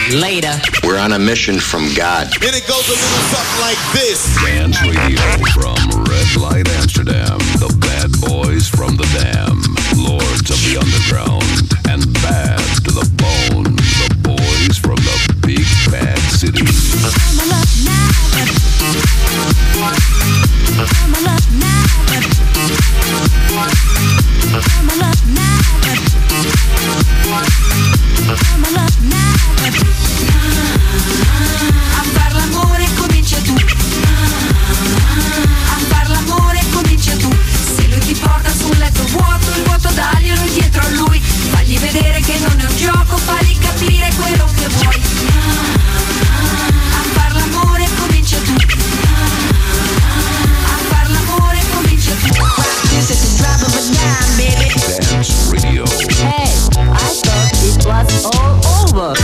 Later. We're on a mission from God. And it goes a little something like this. Dance Radio from Red Light Amsterdam. The bad boys from the Dam. Lords of the Underground. And bad to the bone. The boys from the big bad city. A far l'amore comincia tu. A far l'amore comincia tu. Se lui ti porta su un letto vuoto, il vuoto daglielo dietro a lui. Fagli vedere che non è un gioco, fagli capire quello che vuoi. A far l'amore comincia tu. A far l'amore comincia tu. This is the drop of a dime, baby. Dance Radio. Hey, I thought it was all over.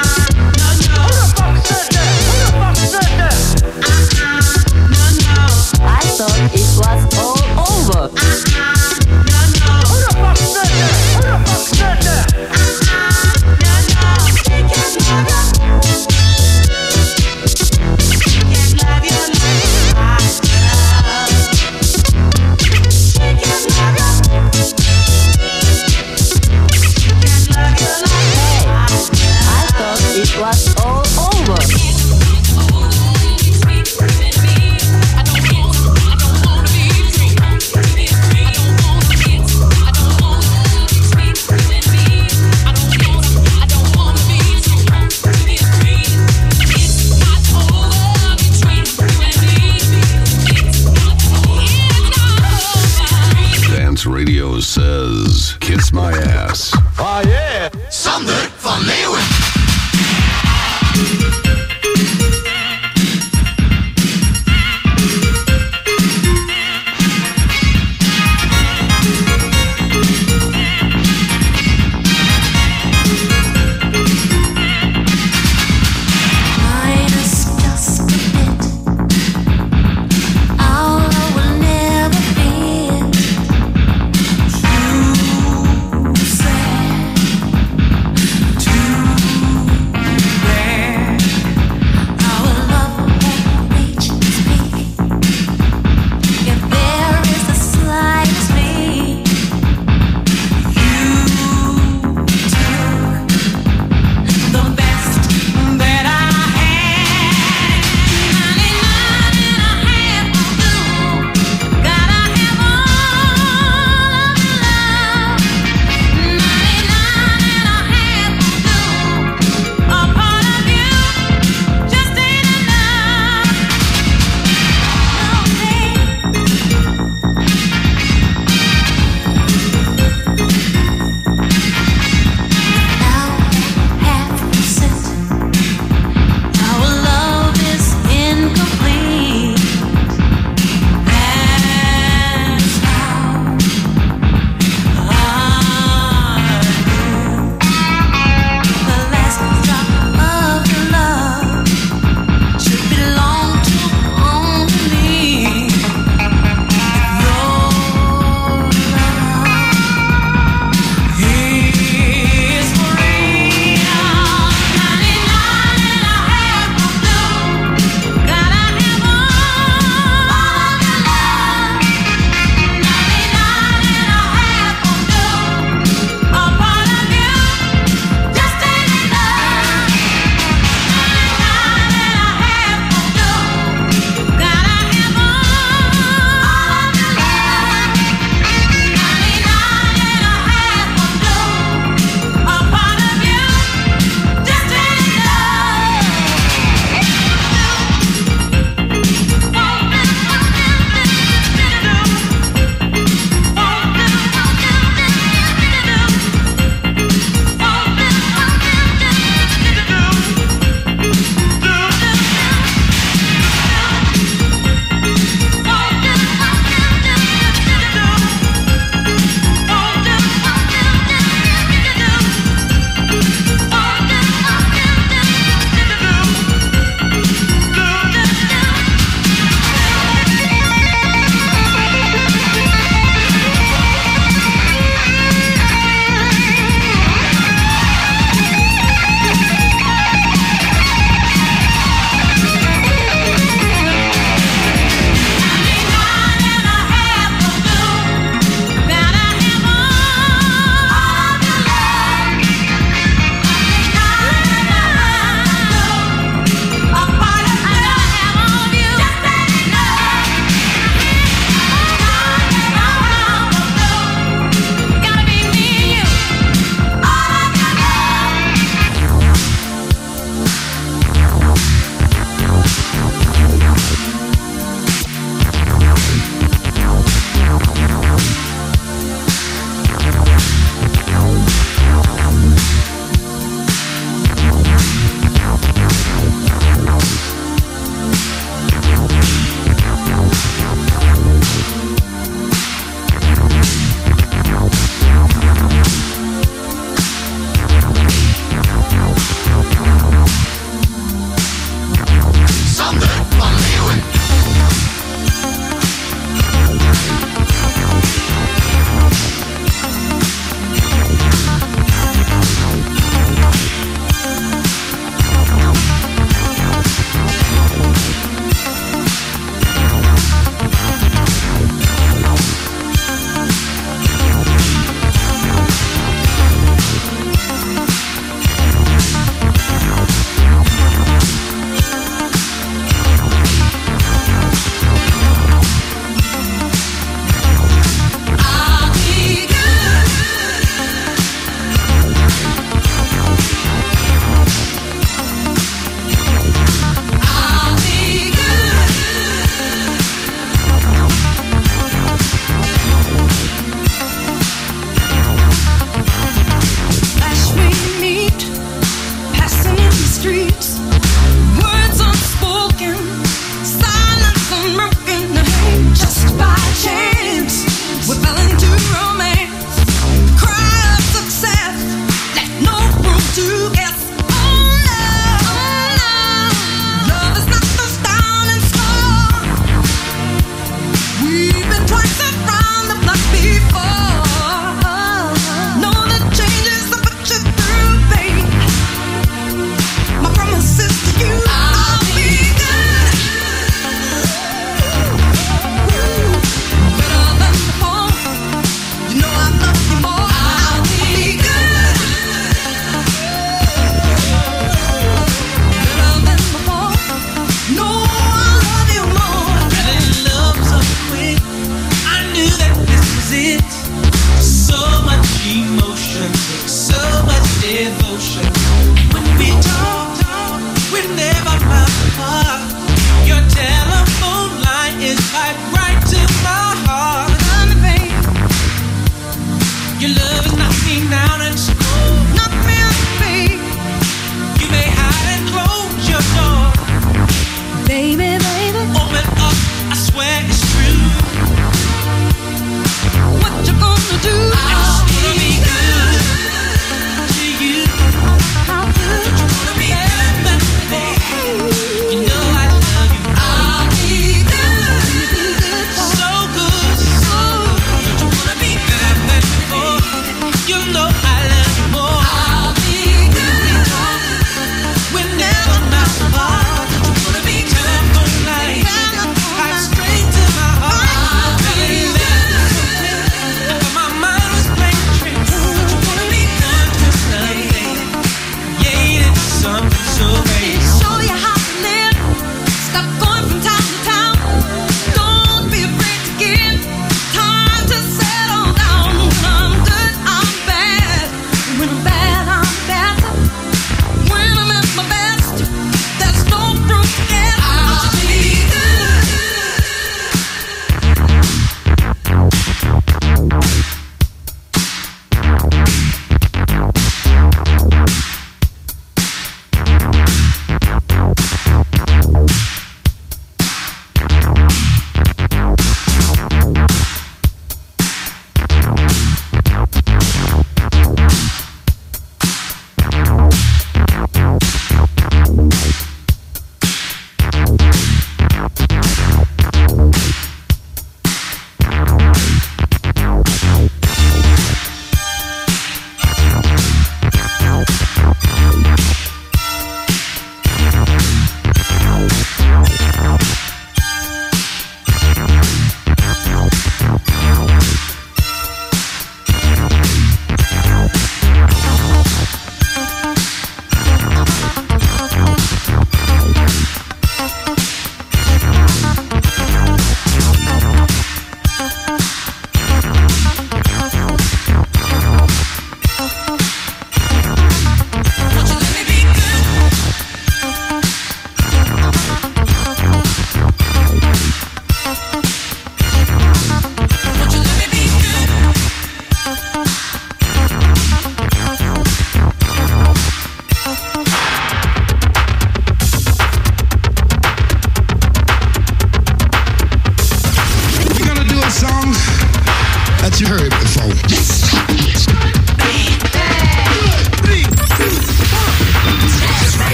I thought it was all over. It was all over. Dance Radio says, kiss my ass. Oh yeah. Sander van Leeuwen. Too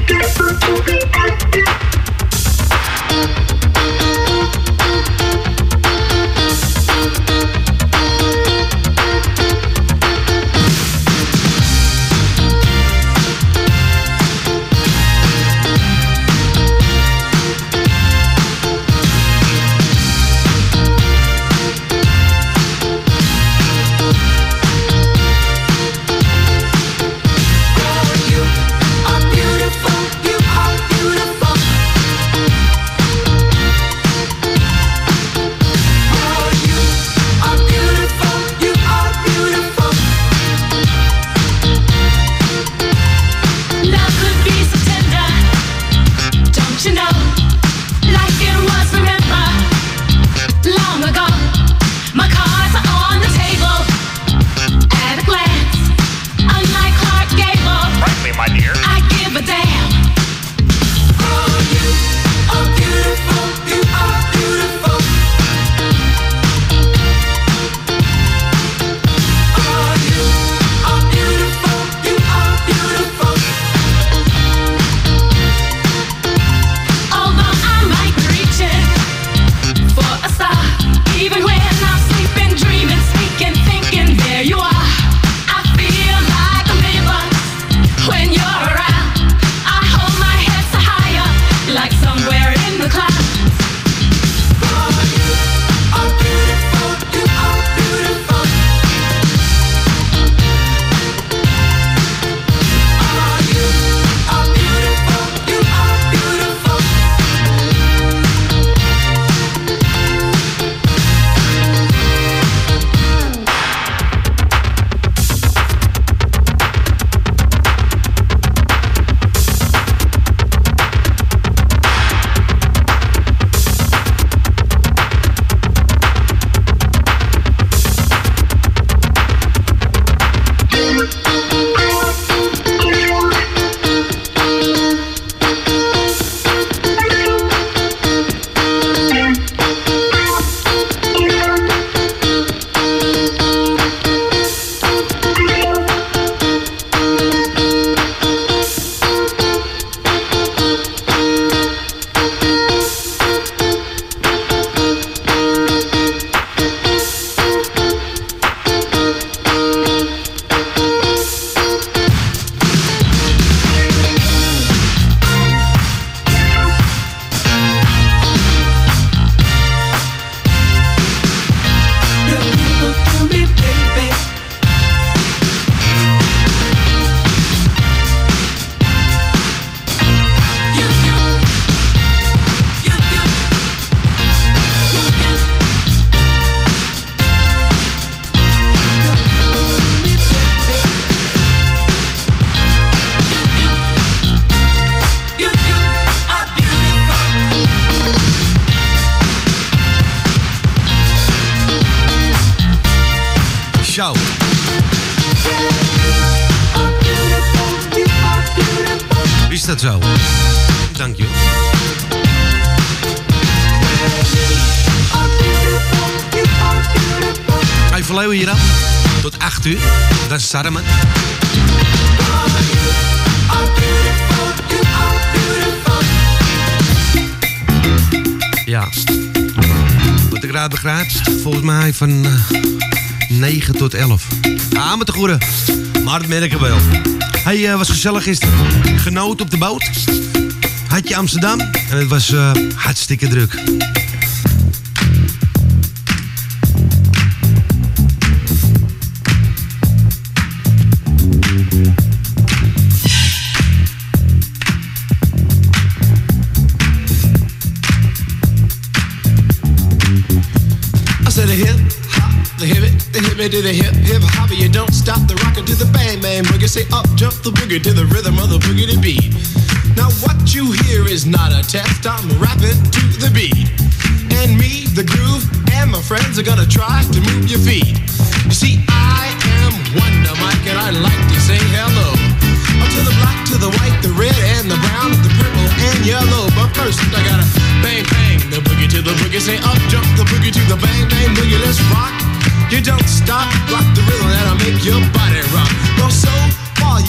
Zo. Is dat zo? Dank je. Even Leeuwen hier aan. Tot 8 uur. Dat is Sarmen. Ja. Wat ik raad begrijp, volgens mij van 9 tot 11. Ah, met de goede. Maar dat merk ik wel. Hey, was gezellig gisteren. Genoten op de boot. Had je Amsterdam. En het was hartstikke druk. To the hip, hip hopper, you don't stop the rocker to the bang bang boogie. Say up jump the boogie to the rhythm of the boogie to beat. Now what you hear is not a test, I'm rapping to the beat. And me, the groove, and my friends are gonna try to move your feet. You see, I am Wonder Mike and I like to say hello. Up to the black, to the white, the red, and the brown, the purple, and yellow. But first I gotta bang bang the boogie to the boogie. Say up jump the boogie to the bang bang boogie, let's rock. You don't stop, rock the rhythm that'll make your body rock. Well, so far you've heard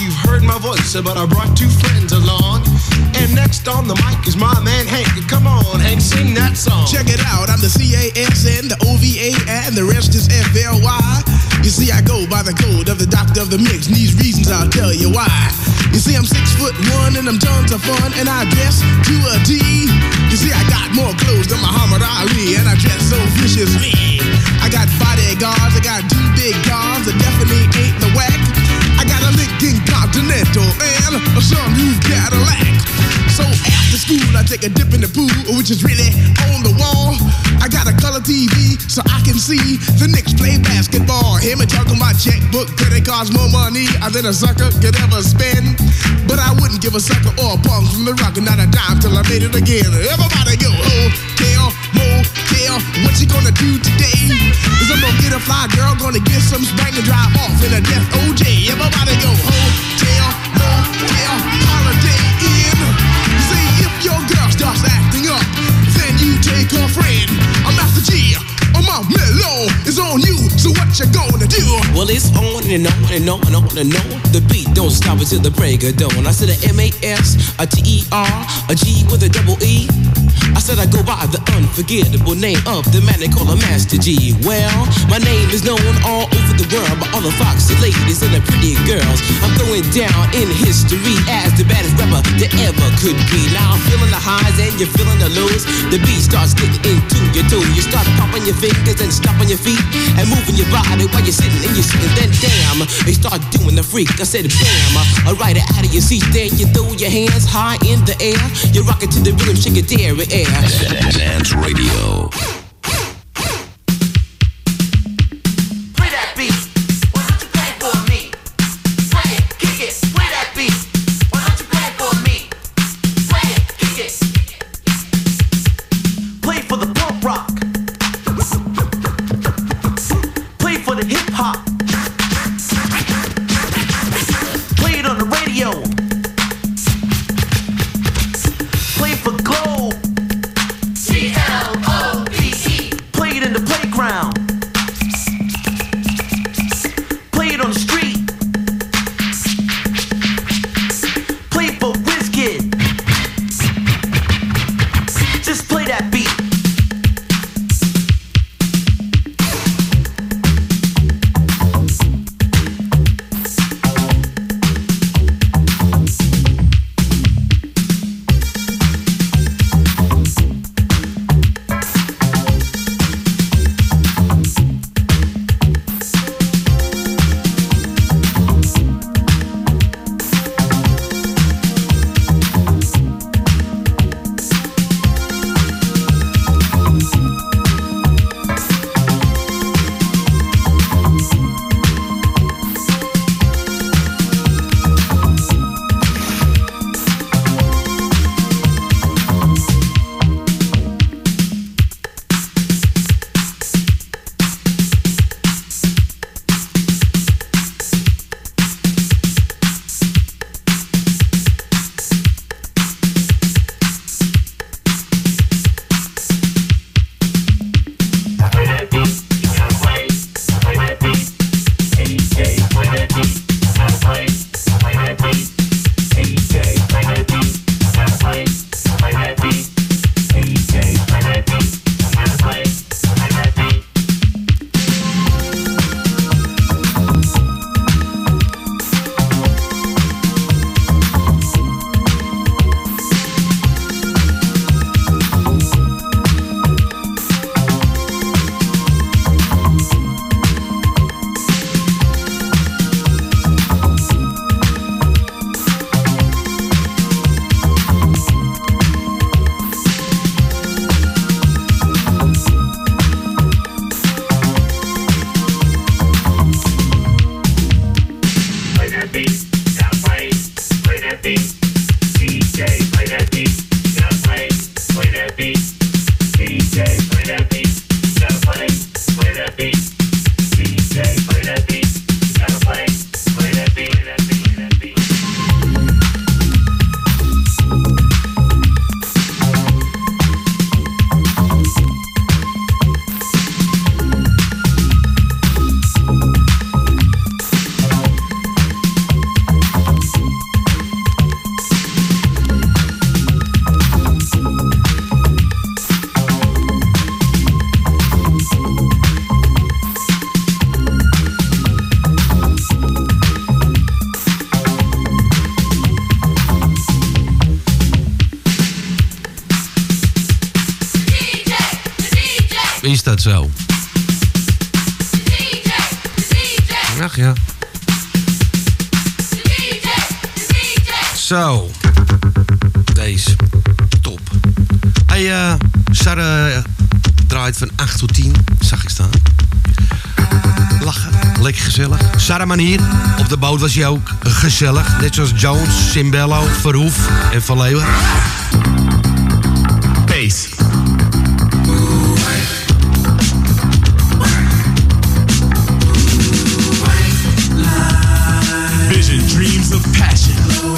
my voice, but I brought two friends along. And next on the mic is my man Hank. Come on, Hank, sing that song. Check it out, I'm the CASN, the OVA, and the rest is FLY. You see, I go by the code of the doctor of the mix, and these reasons I'll tell you why. You see, I'm 6'1" and I'm tons of fun, and I dress to a T. You see, I got more clothes than Muhammad Ali, and I dress so viciously. I got bodyguards, I got two big guns that definitely ain't the whack. I got a Lincoln Continental and a sunroof Cadillac. So after school, I take a dip in the pool, which is really on the wall. I got a color TV so I can see the Knicks play basketball. Hear me talking my checkbook, credit cards, more money than a sucker could ever spend. But I wouldn't give a sucker or a punk from the rock and not a dime till I made it again. Everybody go, hotel, motel, what you gonna do today? Is I'm gonna get a fly girl, gonna get some spring and drive off in a death OJ. Everybody go, hotel, motel, holiday in. See, if your girl starts acting up, then you take her friend. I'm Master G, my mellow is on you, so what you gonna do? Well, it's on and on and on and on and on. The beat don't stop until the break of dawn. I said a M-A-S, a T-E-R, a G with a double E. I said I go by the unforgettable name of the man they call a Master G. Well, my name is known all over the world by all the foxy ladies and the pretty girls. I'm going down in history as the baddest rapper that ever could be. Now I'm feeling the highs and you're feeling the lows. The beat starts getting into your toe. You start popping your fingers and stomping your feet and moving your body while you're sitting and you're sitting. Then damn, they start doing the freak. I said bam, right out of your seat. Then you throw your hands high in the air. You're rocking to the rhythm, shake it dairy air. Dance Radio. Play that beat. Why don't you play for me? Play it, kick it. Play that beat. Why don't you play for me? Play it, kick it. Play for the punk rock. Play for the hip hop. Play it on the radio. Play for Globe. G-L-O-B. is dat zo. Ach ja. Zo. Deze. Top. Hey, Sarah draait van 8 tot 10. Zag ik staan. Lachen. Lekker gezellig. Sarah Manier. Op de boot was hij ook gezellig. Net zoals Jones, Simbello, Verhoef en Van Leeuwen. Bass. Vision, dreams of passion.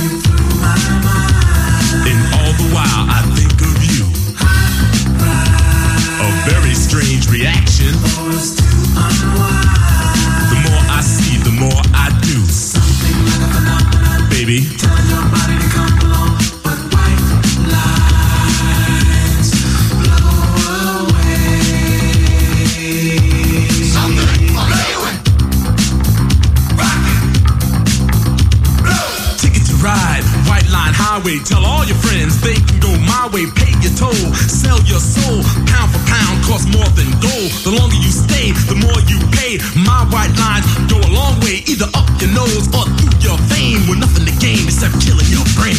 And all the while I think of you. A very strange reaction. The more I see, the more I do. Baby. Ride, white line highway, tell all your friends they can go my way, pay your toll, sell your soul, pound for pound, cost more than gold. The longer you stay, the more you pay. My white lines go a long way, either up your nose or through your vein, with nothing to gain except killing your brain.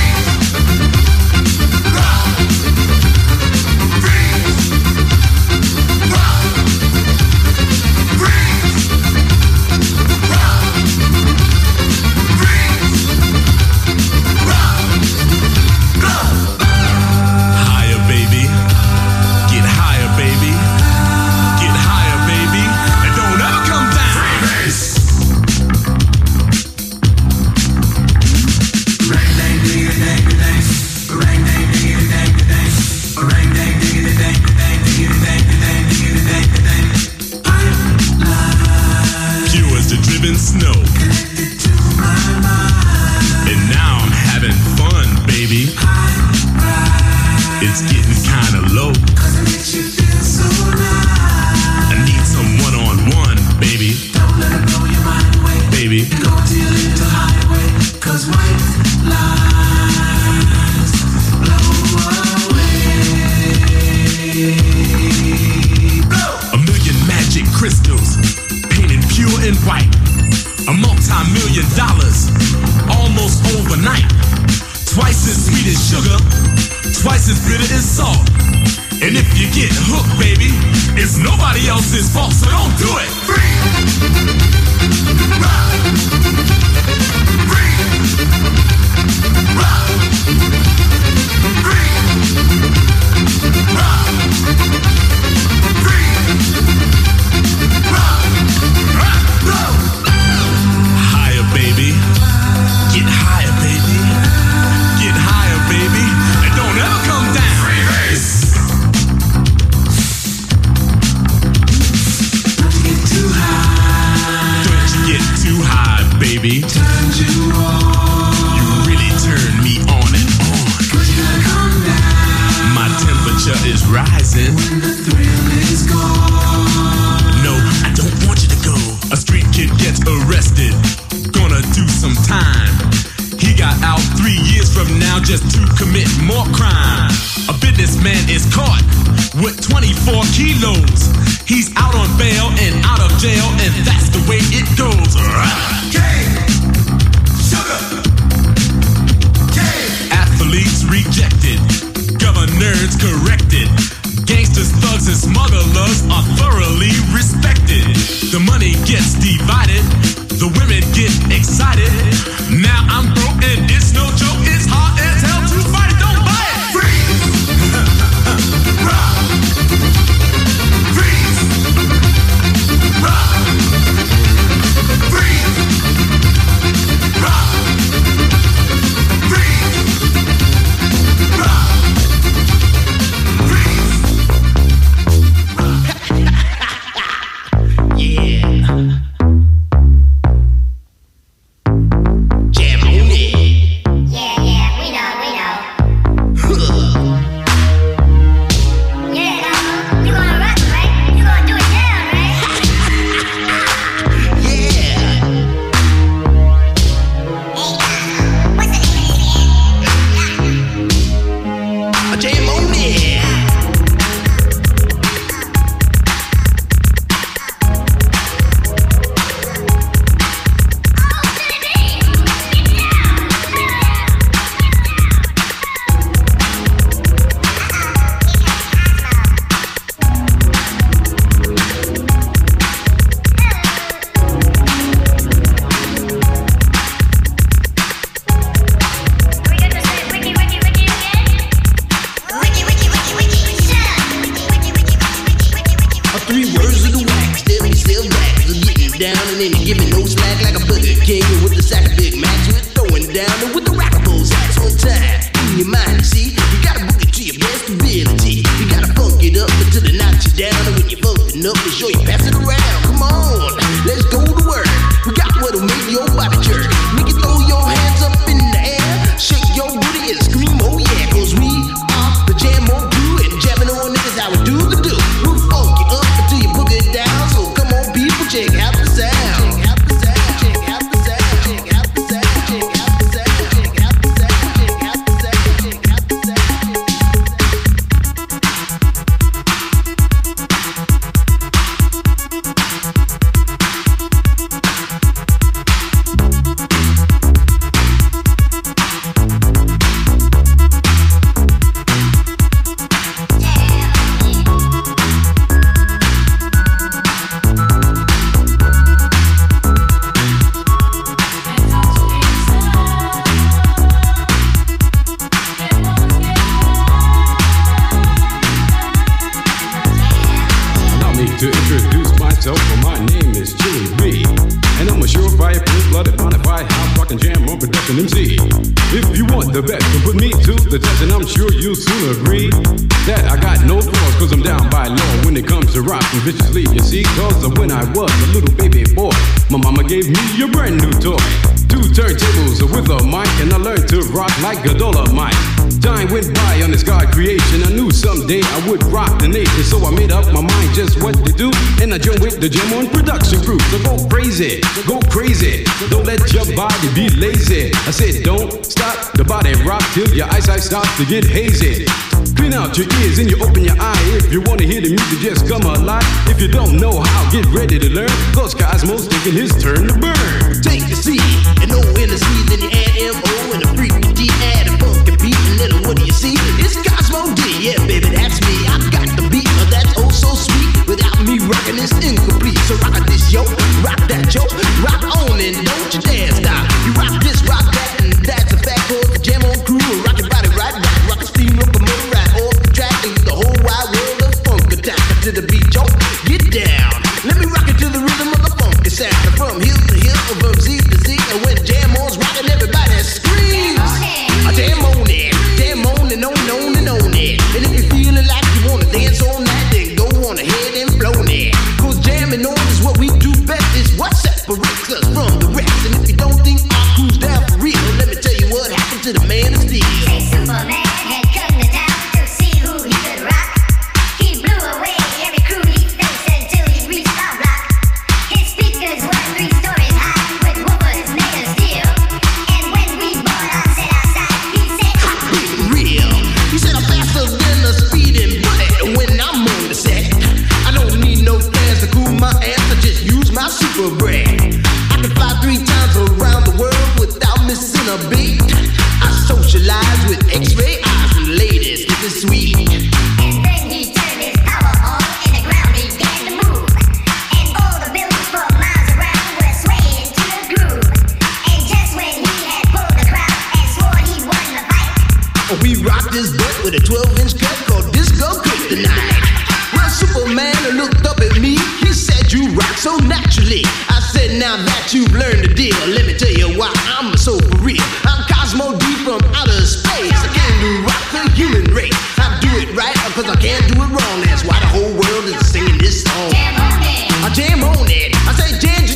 Snow. And now I'm having fun, baby. It's getting kinda low. I need some one-on-one, baby. Baby. Cause white lines blow away. A million magic crystals painted pure and white. A multi-million dollars, almost overnight. Twice as sweet as sugar, twice as bitter as salt. And if you get hooked, baby, it's nobody else's fault, so don't do it. Free. Rock. Free. Rock. Free. Rock. Free. Rock. Rock. Baby, get higher, baby. Get higher, baby. And don't ever come down. Freebase. Don't you get too high. Don't you get too high, baby. Turn you on. You really turn me on and on. But you gotta come down. My temperature is rising. When the thrill is gone. No, I don't want you to go. A street kid gets arrested. Gonna do some time. He got out 3 years from now just to commit more crime. A businessman is caught with 24 kilos. He's out on bail and out of jail, and that's the way it goes. Cane, sugar, cane. Athletes rejected, governors corrected. Gangsters, thugs, and smugglers are thoroughly respected. The money gets divided. The women get excited. Now I'm broke and it's no joke. It's hard as hell to fight it. Don't buy it. Freeze. Rock. Freeze. Rock. Freeze. Rock. Freeze. Rock. Freeze. Yeah. Jam on it. Yeah, we know. your mind, see? You gotta book it to your best ability. You gotta funk it up until it knocks you down. And when you're funkin' up, be sure you pass it around. Come on, let's go to work. We got what'll make your body jerk. Make you throw your hands up in the air, shake your booty and scream, oh yeah. Cause we are the Jam on Crew, and jamming on it is how we do the do. We'll funk you up until you book it down. So come on, people, check out the sound. Check out the sound, check out the sound, check out the sound, check out the sound, check out the sound, check out the sound, check out the sound. Allow me to introduce myself, my name is Chili B. And I'm a surefire, full-blooded, bonafide, house rockin' jam on production MC. If you want the best, then put me to the test, and I'm sure you'll soon agree that I got no flaws, cause I'm down by law when it comes to rockin' viciously, you see. Cause when I was a little baby boy, my mama gave me a brand new toy. 2 turntables with a mic, and I learned to rock like a Dolomite. Time went by on this God creation. I knew someday I would rock the nation, so I made up my mind just what to do, and I joined with the Jam on production crew. So go crazy, don't let your body be lazy. I said don't stop the body rock till your eyesight starts to get hazy. Clean out your ears and you open your eye. If you wanna hear the music, just come alive. If you don't know how, get ready to learn, cause Cosmo's taking his turn to burn. Take the C and O in the C, then you add M-O and a freaky D, add a funky beat, and then what do you see? It's Cosmo D, yeah baby, that's me. I got the beat, that's oh so sweet. Without me rocking, it's incomplete. So rock this, yo, rock that, yo, rock on and don't you dare stop. You rock this, rock that, and that's a fact. Cause the Jam on Crew will rock your body right, rock a steam locomotive right off the track, and the whole wide world of funk attack. To the beat, yo, get down. Let me rock it to the rhythm of the funky sound. From hill to hill, from Z to Z, and when Jam on's rocking, everybody screams. Jam on it, jam on and on and on and on it. And if you're feeling like you wanna dance all night, then go on ahead and blow it. Cause jamming on is what we do best. It's what separates us from the rest. And if you don't think our crew's down for real, let me tell you what happened to the man of steel. Superman had come to town to see who he could rock. He blew away every crew he faced until he reached our block. His speakers were 3 stories high with woofers made of steel. And when we bought our set outside, he said, Be real. He said I'm faster than a speeding bullet when I'm on the set. I don't need no fans to cool my ass. I just use my super breath. I can fly 3 times around the world without missing a beat. I socialize with X-ray eyes and ladies. This is sweet. and then he turned his power on and the ground began to move. And all the buildings for miles around were swaying to the groove. And just when he had pulled the crowd and swore he won the fight, We rock this butt with a 12-inch cut called Disco Kryptonite. Well, Superman looked up at me. He said, you rock so naturally. I said, now that you've learned the deal, let me tell you why I'm so for real. I'm Cosmo D from outer space. I came to rock the human race. I do it right because I can't do it wrong. That's why the whole world is singing this song. jam on it. I jam on it. I say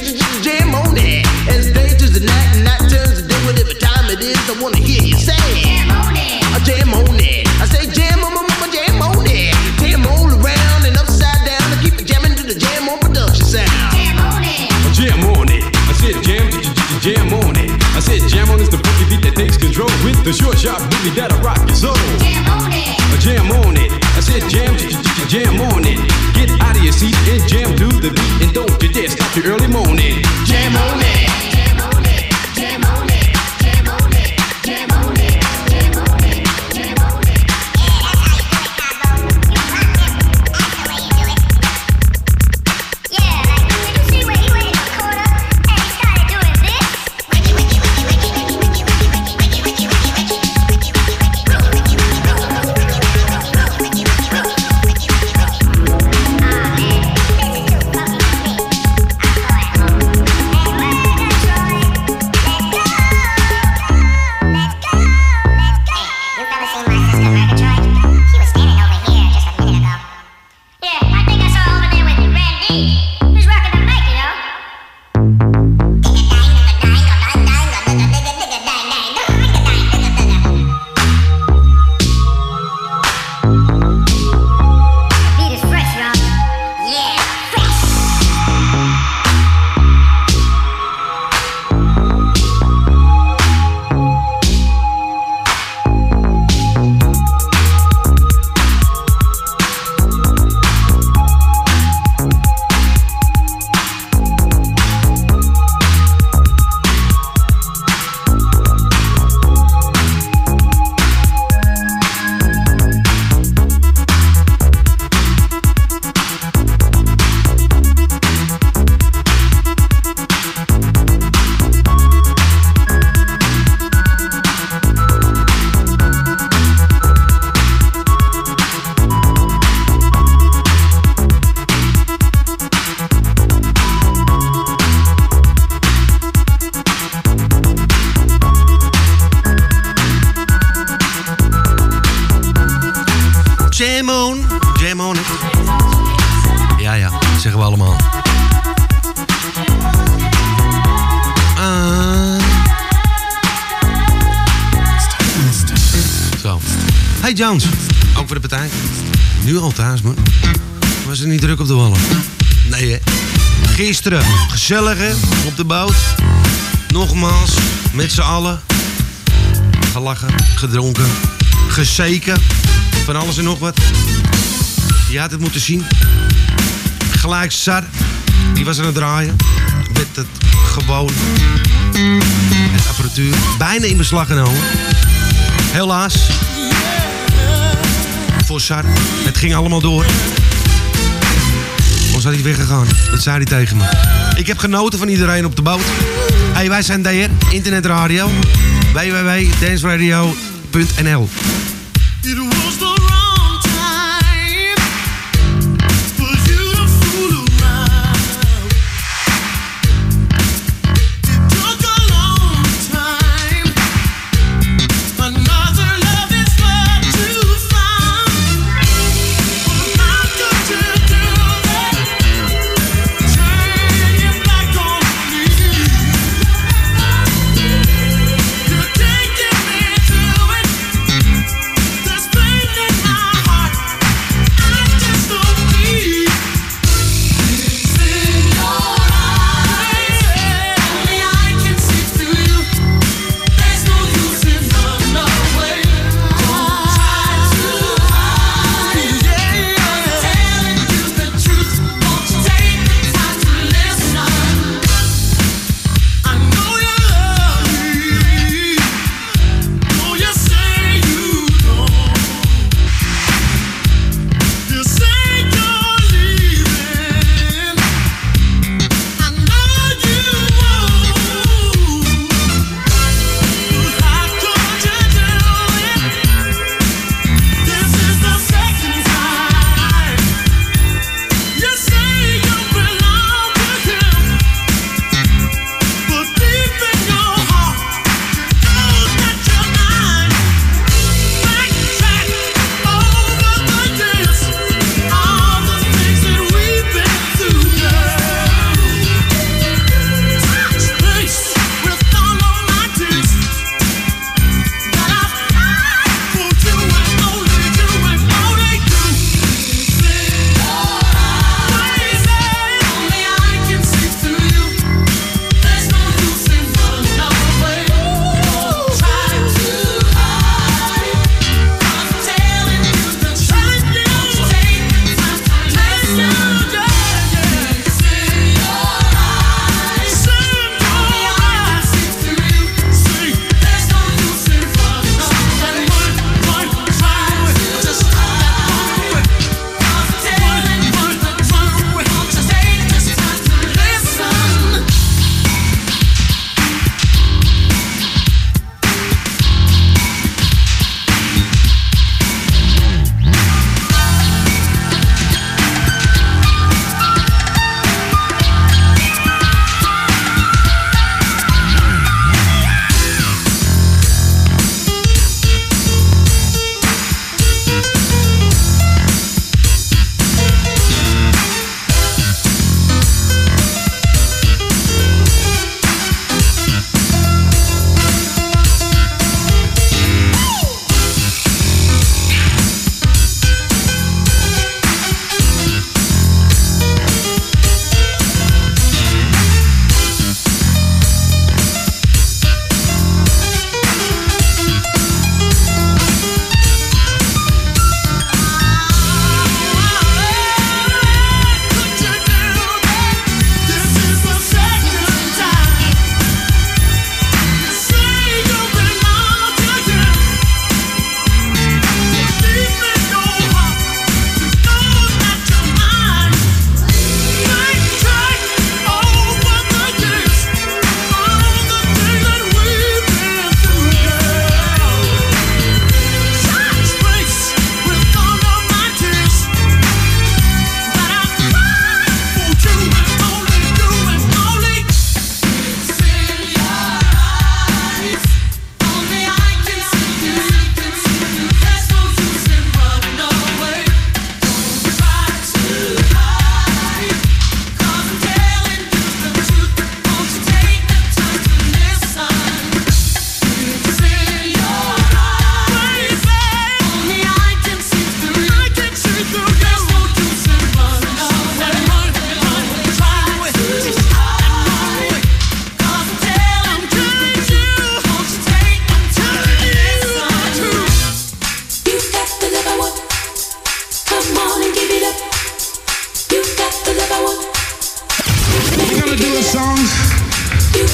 jam on it. As day turns to night and night turns to day, whatever time it is, I wanna hear you say. Jam on it. I jam on it. I say jam on it. Jam all around and upside down. I keep it jamming to the Jam on production sound. Jam on it. Jam on it. I said jam on it. I said jam on is the funky beat that takes control with the short sharp booty that'll rock your soul. Jam on it. Jam on it. I said jam on it. Get out of your seat and jam to the beat, and don't you dare stop your early morning. Jam on it. Jam on it. Jam on it. Jam on it. Jam on it. Jam on it. Jam on it. Yeah, like, did you see where he went in the corner and he started doing this? Wiki, wiki, wiki, wiki, wiki, wiki, wiki, wiki, wiki, wiki, wiki, wiki, wiki, Ah, man, this is too funky for me. I'm going home. And we're gonna try Jam on. Jam on it. Ja, dat zeggen we allemaal. Zo. Hey Jones. Ook voor de partij. Nu al thuis, man. Was er niet druk op de wallen? Nee, hè. Gisteren. Gezellige. Op de boot. Nogmaals. Met z'n allen. Gelachen. Gedronken. Gezeken. Van alles en nog wat. Je had het moeten zien. Gelijk Sar. Die was aan het draaien. Met het gewoon. Het apparatuur. Bijna in beslag genomen. Helaas. Voor Sar. Het ging allemaal door. Anders had hij weggegaan. Dat zei hij tegen me. Ik heb genoten van iedereen op de boot. Hey, wij zijn DR. Internetradio. www.danceradio.nl. It was the wrong time for you to fool around. It took a long time. Another love is what you found. How could you do that? Turn your back on me. You're taking me to it. This pain that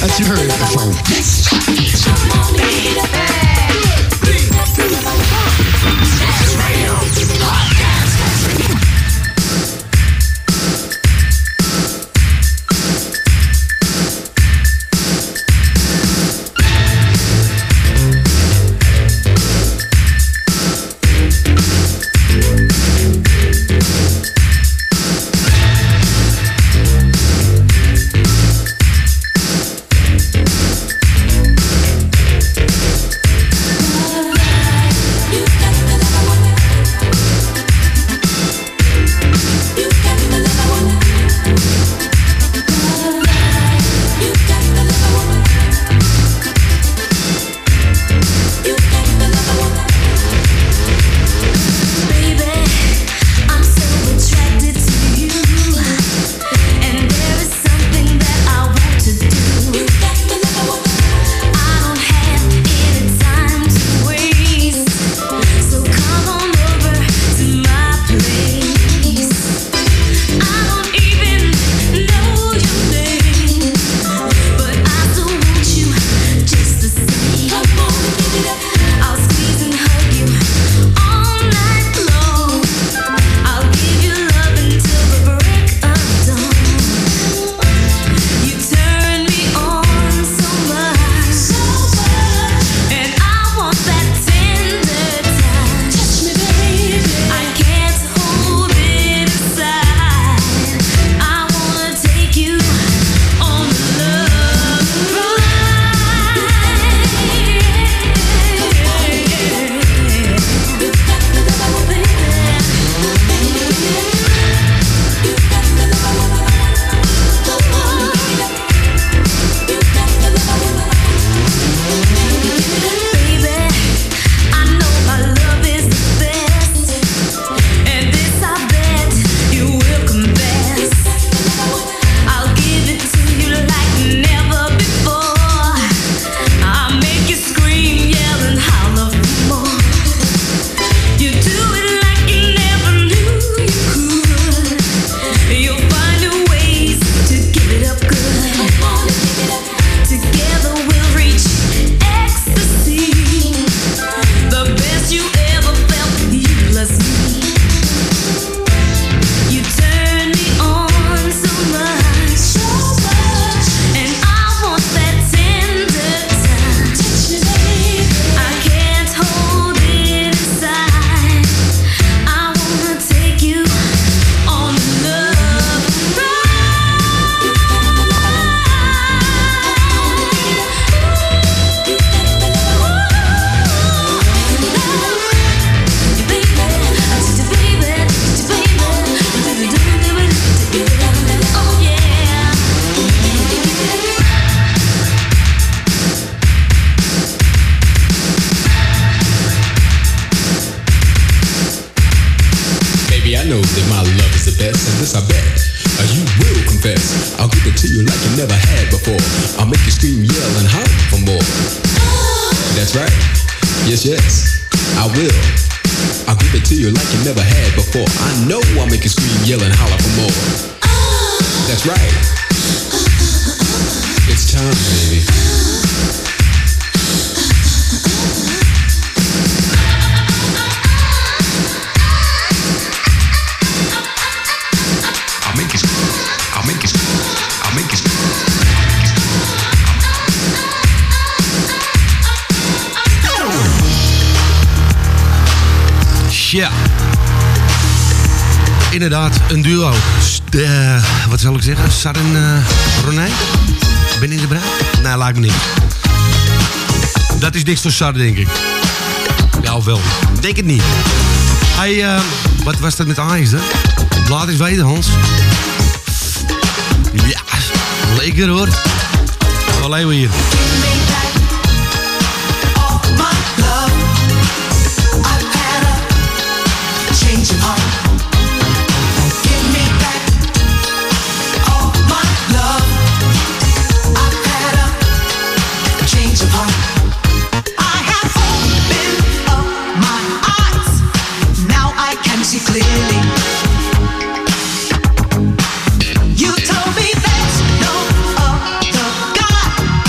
that you heard before. this I bet you will confess. I'll give it to you like you never had before. I'll make you scream, yell, and holler for more. That's right. Yes, yes, I will. I'll give it to you like you never had before. I know I'll make you scream, yell, and holler for more. That's right. It's time, baby. Ja, inderdaad, een duo. Wat zal ik zeggen? Sar en René? Ben in de bruid? Nee, lijkt me niet. Dat is niks voor Sar, denk ik. Ja, of wel? Denk het niet. Hey, wat was dat met Ajax, hè? Laat eens weten, Hans. Ja, lekker hoor. Wel even hier. You told me there's no other God.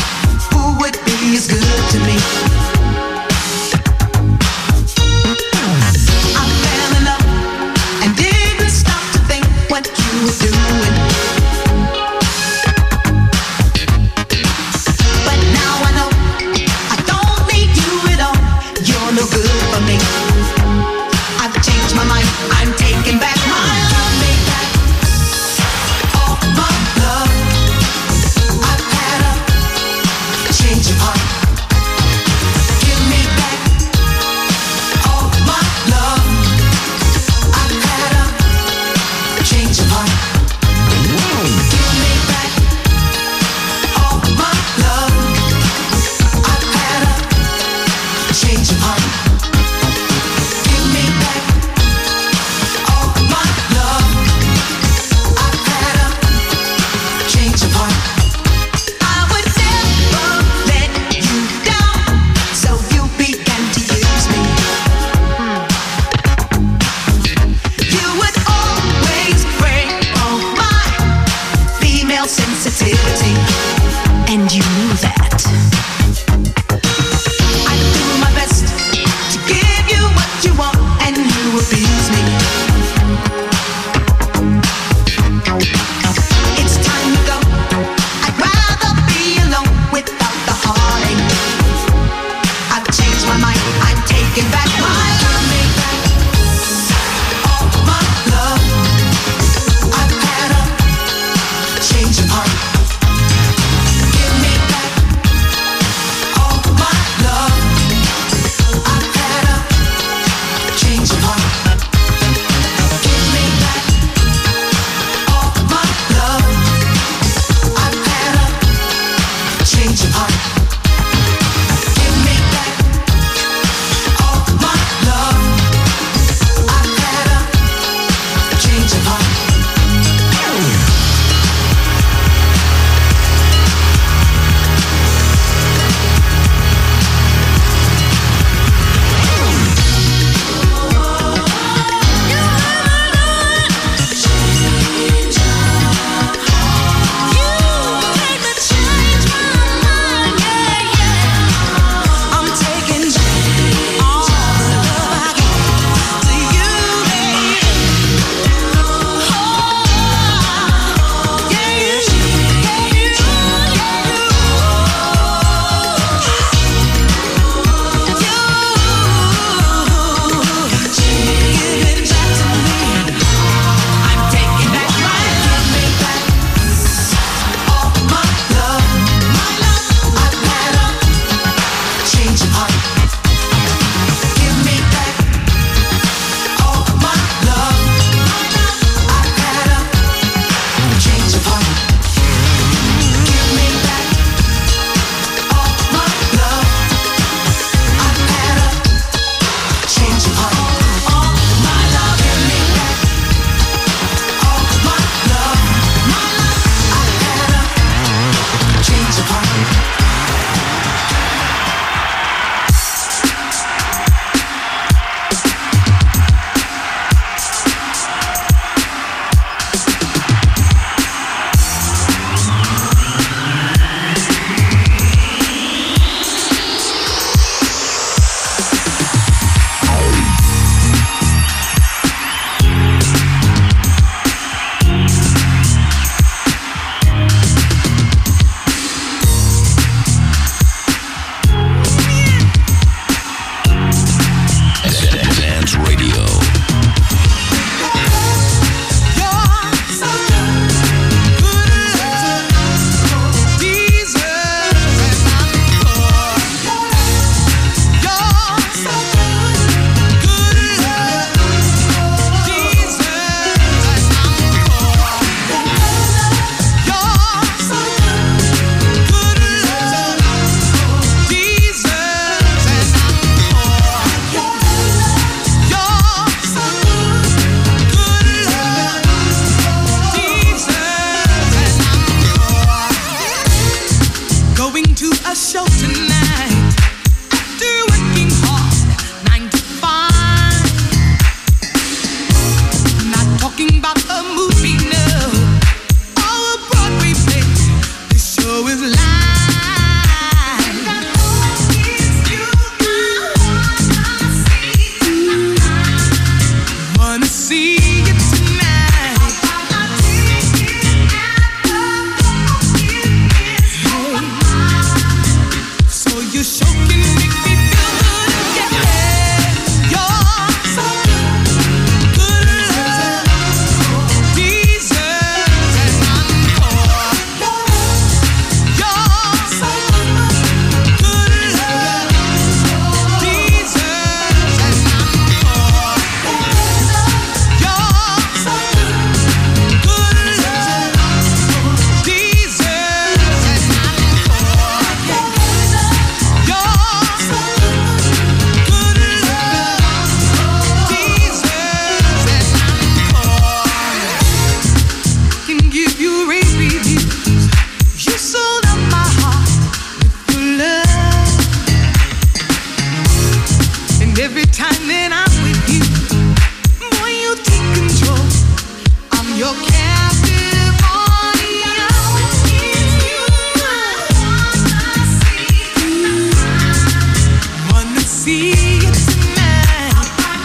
then I'm with you. Boy, you take control. I'm your captive audience. Wanna see you tonight.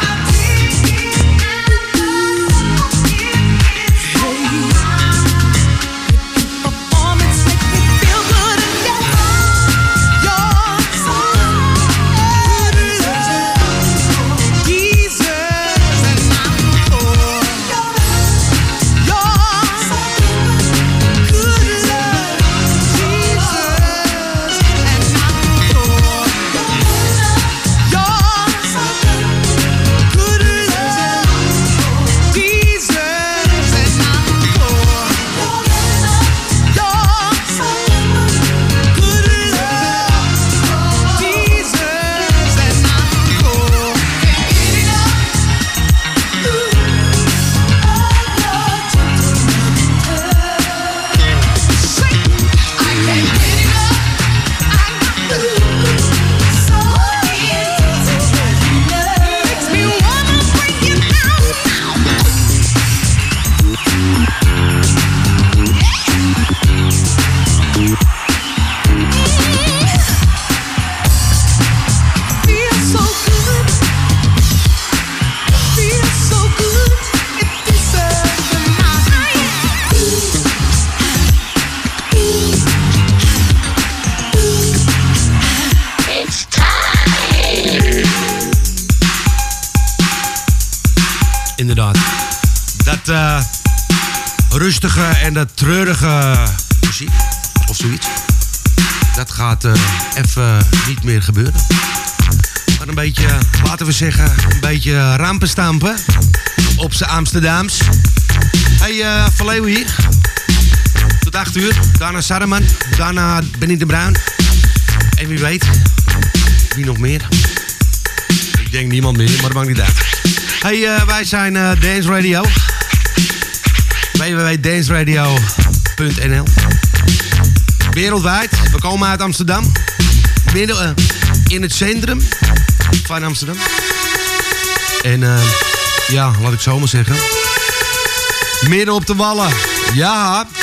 Performance make me feel good again. You're so good, Jesus, and I'm for. You're so good, Jesus, and I'm for. You're so good, Jesus, and I'm for. Inderdaad. Dat rustige en dat treurige muziek, of zoiets, dat gaat even niet meer gebeuren. Maar een beetje, laten we zeggen, een beetje rampenstampen op z'n Amsterdams. Hey, Van Leeuwen hier. Tot 8 uur. Daarna Sarreman. Daarna Benny de Bruin. En wie weet, wie nog meer? Ik denk niemand meer, maar dat maakt niet uit. Hey, wij zijn Dance Radio. www.danceradio.nl. Wereldwijd. We komen uit Amsterdam. Midden in het centrum van Amsterdam. En ja, laat ik zo maar zeggen. Midden op de Wallen. Ja,